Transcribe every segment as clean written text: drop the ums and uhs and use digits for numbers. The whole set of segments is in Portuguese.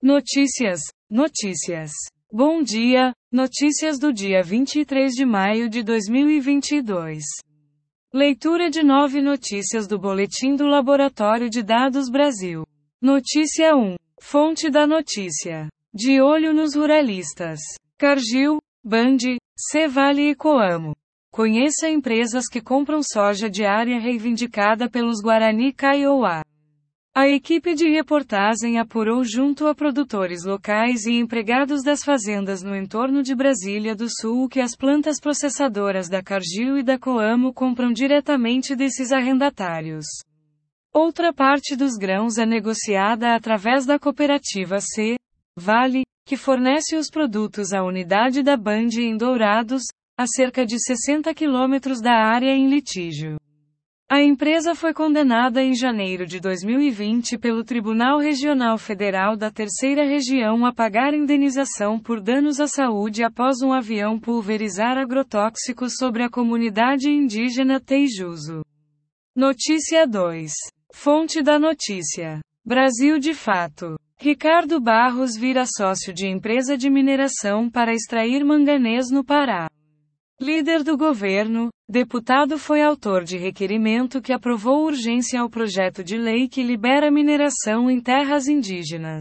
Notícias. Notícias. Bom dia, notícias do dia 23 de maio de 2022. Leitura de 9 notícias do Boletim do Laboratório de Dados Brasil. Notícia 1. Fonte da notícia. De olho nos ruralistas. Cargill, Band, Cevale e Coamo. Conheça empresas que compram soja de área reivindicada pelos Guarani Kaiowá. A equipe de reportagem apurou junto a produtores locais e empregados das fazendas no entorno de Brasília do Sul que as plantas processadoras da Cargill e da Coamo compram diretamente desses arrendatários. Outra parte dos grãos é negociada através da cooperativa Cevale, que fornece os produtos à unidade da Band em Dourados, a cerca de 60 quilômetros da área em litígio. A empresa foi condenada em janeiro de 2020 pelo Tribunal Regional Federal da Terceira Região a pagar indenização por danos à saúde após um avião pulverizar agrotóxicos sobre a comunidade indígena Teijuso. Notícia 2. Fonte da notícia. Brasil de Fato. Ricardo Barros vira sócio de empresa de mineração para extrair manganês no Pará. Líder do governo, deputado foi autor de requerimento que aprovou urgência ao projeto de lei que libera mineração em terras indígenas.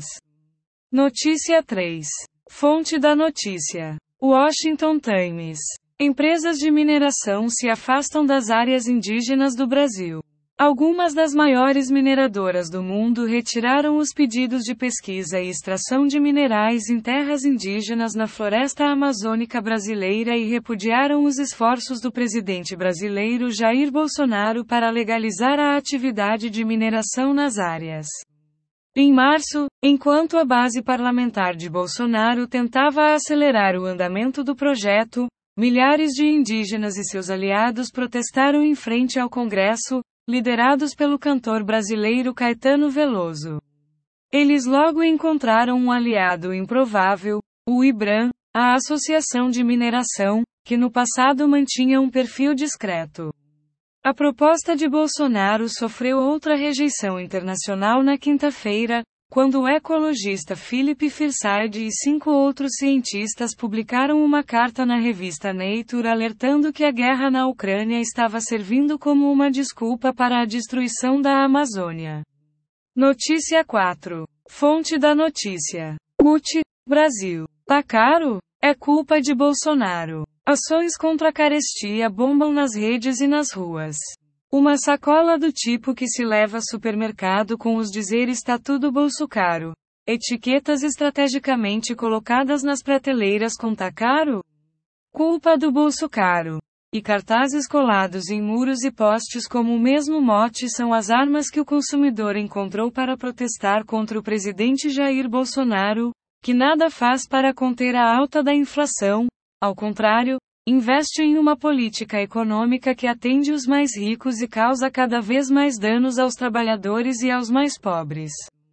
Notícia 3. Fonte da notícia. Washington Times. Empresas de mineração se afastam das áreas indígenas do Brasil. Algumas das maiores mineradoras do mundo retiraram os pedidos de pesquisa e extração de minerais em terras indígenas na floresta amazônica brasileira e repudiaram os esforços do presidente brasileiro Jair Bolsonaro para legalizar a atividade de mineração nas áreas. Em março, enquanto a base parlamentar de Bolsonaro tentava acelerar o andamento do projeto, milhares de indígenas e seus aliados protestaram em frente ao Congresso, liderados pelo cantor brasileiro Caetano Veloso. Eles logo encontraram um aliado improvável, o IBRAM, a Associação de Mineração, que no passado mantinha um perfil discreto. A proposta de Bolsonaro sofreu outra rejeição internacional na quinta-feira, quando o ecologista Philip Firside e 5 outros cientistas publicaram uma carta na revista Nature alertando que a guerra na Ucrânia estava servindo como uma desculpa para a destruição da Amazônia. Notícia 4. Fonte da notícia. CUT, Brasil. Tá caro? É culpa de Bolsonaro. Ações contra a carestia bombam nas redes e nas ruas. Uma sacola do tipo que se leva ao supermercado com os dizeres "tá tudo bolso caro", etiquetas estrategicamente colocadas nas prateleiras com "tá caro? Culpa do bolso caro", e cartazes colados em muros e postes como o mesmo mote são as armas que o consumidor encontrou para protestar contra o presidente Jair Bolsonaro, que nada faz para conter a alta da inflação, ao contrário, investe em uma política econômica que atende os mais ricos e causa cada vez mais danos aos trabalhadores e aos mais pobres.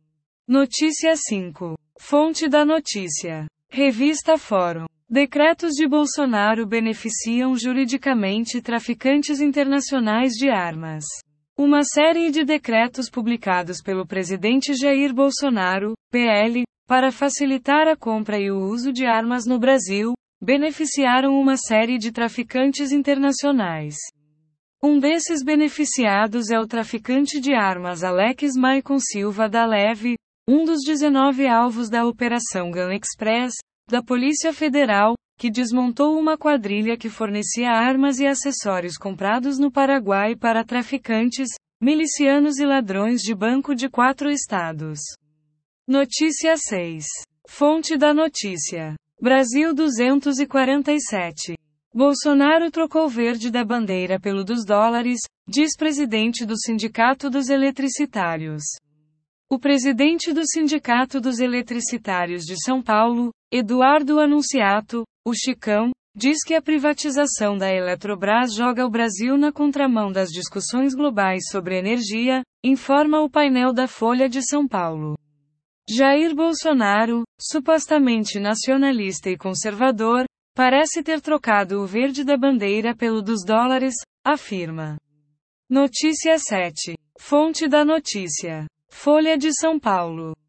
Notícia 5. Fonte da notícia. Revista Fórum. Decretos de Bolsonaro beneficiam juridicamente traficantes internacionais de armas. Uma série de decretos publicados pelo presidente Jair Bolsonaro, PL, para facilitar a compra e o uso de armas no Brasil, beneficiaram uma série de traficantes internacionais. Um desses beneficiados é o traficante de armas Alex Maicon Silva da Leve, um dos 19 alvos da Operação Gun Express, da Polícia Federal, que desmontou uma quadrilha que fornecia armas e acessórios comprados no Paraguai para traficantes, milicianos e ladrões de banco de 4 estados. Notícia 6. Fonte da notícia. Brasil 247. Bolsonaro trocou verde da bandeira pelo dos dólares, diz presidente do Sindicato dos Eletricitários. O presidente do Sindicato dos Eletricitários de São Paulo, Eduardo Anunciato, o Chicão, diz que a privatização da Eletrobras joga o Brasil na contramão das discussões globais sobre energia, informa o painel da Folha de São Paulo. Jair Bolsonaro, supostamente nacionalista e conservador, parece ter trocado o verde da bandeira pelo dos dólares, afirma. Notícia 7. Fonte da notícia. Folha de São Paulo.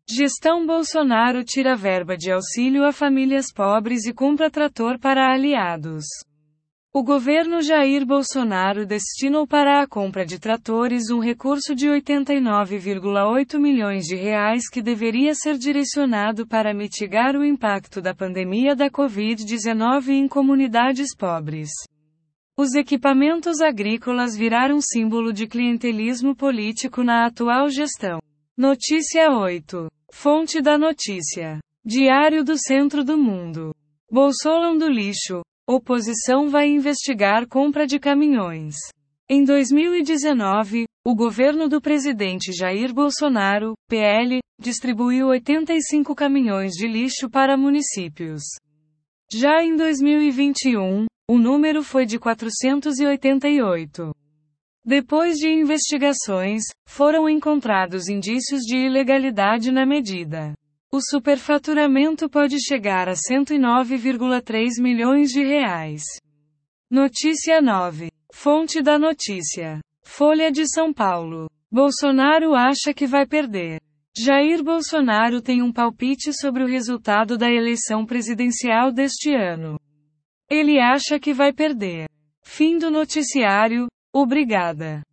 Gestão Bolsonaro tira verba de auxílio a famílias pobres e compra trator para aliados. O governo Jair Bolsonaro destinou para a compra de tratores um recurso de 89,8 milhões de reais que deveria ser direcionado para mitigar o impacto da pandemia da Covid-19 em comunidades pobres. Os equipamentos agrícolas viraram símbolo de clientelismo político na atual gestão. Notícia 8. Fonte da notícia. Diário do Centro do Mundo. Bolsolão do lixo. Oposição vai investigar compra de caminhões. Em 2019, o governo do presidente Jair Bolsonaro, PL, distribuiu 85 caminhões de lixo para municípios. Já em 2021, o número foi de 488. Depois de investigações, foram encontrados indícios de ilegalidade na medida. O superfaturamento pode chegar a 109,3 milhões de reais. Notícia 9. Fonte da notícia. Folha de São Paulo. Bolsonaro acha que vai perder. Jair Bolsonaro tem um palpite sobre o resultado da eleição presidencial deste ano. Ele acha que vai perder. Fim do noticiário. Obrigada.